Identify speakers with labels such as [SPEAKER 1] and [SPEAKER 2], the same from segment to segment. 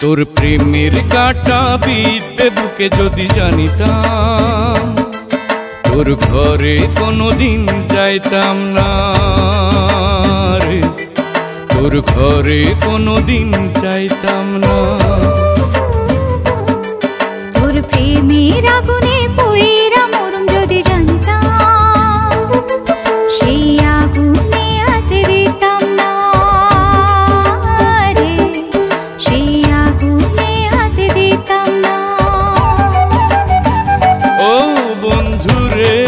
[SPEAKER 1] তোর প্রেমের কাটা বিঁধবে বুকে যদি জানিতাম, তোর ঘরে কোনোদিন যাইতাম না রে, তোর ঘরে কোনোদিন যাইতাম না।
[SPEAKER 2] তোর প্রেমের আগুনে পইরা মরম যদি জানতাম, সেই আগুনে হাত দিতাম না রে, সেই আগুনে হাত দিতাম না।
[SPEAKER 1] ও বন্ধুরে,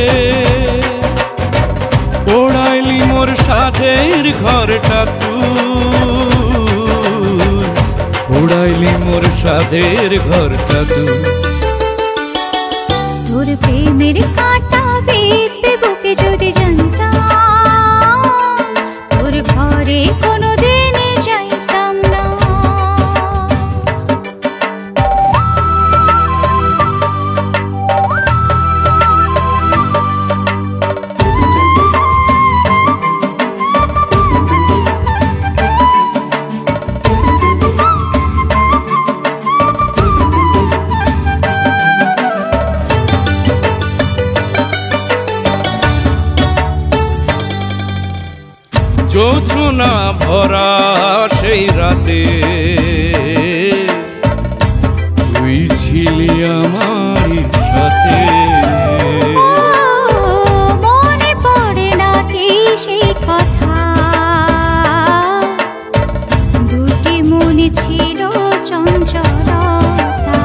[SPEAKER 1] পোড়াইলি মোর সাধের ঘরটা তুই, পোড়াইলি মোর সাধের ঘরটা তুই।
[SPEAKER 2] তোর প্রেমের কাঁটা বিঁধবে বুকে যদি জানতাম, তোর ঘরে কোনোদিন যাইতাম না।
[SPEAKER 1] জোছনা ভরা সেই রাতে তুই ছিলি আমার সাথে,
[SPEAKER 2] মনে পড়ে না কি সেই কথা, দুটি মনে ছিল চঞ্চলতা।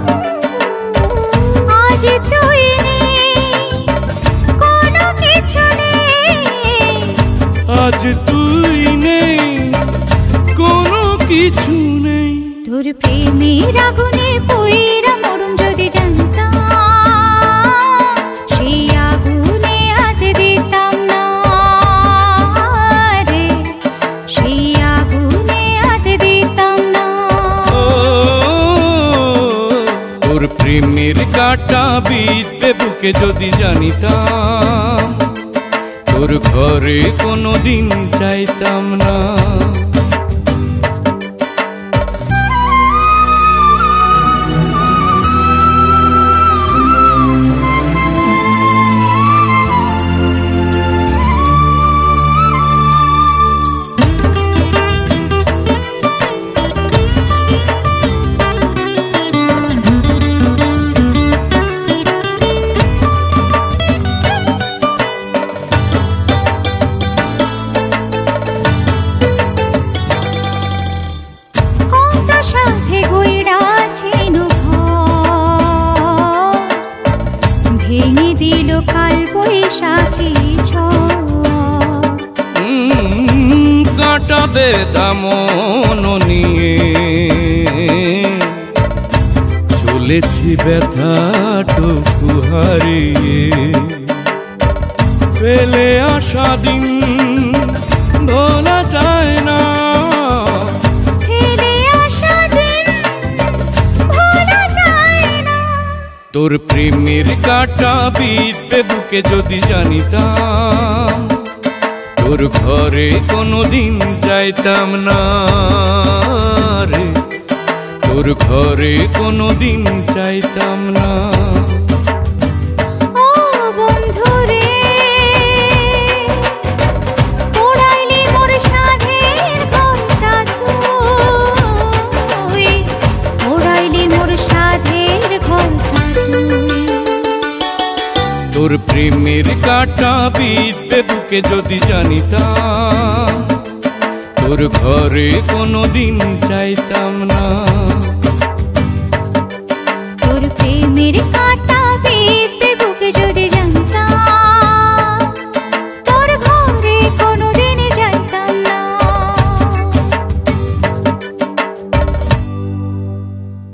[SPEAKER 2] আজ তুই নেই, কোনো কিছু নেই,
[SPEAKER 1] আজ তুই নেই, কোনো কিছু নেই।
[SPEAKER 2] তোর প্রেমের আগুনে পইরা মরম যদি জানতাম, সেই আগুনে হাত দিতাম না রে, সেই আগুনে হাত দিতাম না।
[SPEAKER 1] তোর প্রেমের কাটা বিঁধবে বুকে যদি জানিতাম, তোর ঘরে কোনোদিন যাইতাম না।
[SPEAKER 2] সাথে গইরাছিল ঘর, ভেঙে দিল কাল বৈশাখী ঝড়।
[SPEAKER 1] কাঁটা বেদা মন নিয়ে চলেছি ব্যথাটুকু হারিয়ে, ফেলে আসা দিন ভোলা যায় না, তোর প্রেমের কাটা বিঁধবে বুকে যদি জানিতাম, তোর ঘরে কোনোদিন যাইতাম না রে, তোর ঘরে কোনোদিন যাইতাম না।
[SPEAKER 2] ও বন্ধুরে, পোড়াইলি মোর সাধের ঘরটা তুই, পোড়াইলি মোর সাধের ঘরটা।
[SPEAKER 1] তোর প্রেমের কাটা বিঁধবে বুকে যদি জানিতাম, তোর ঘরে কোনোদিন যাইতাম না।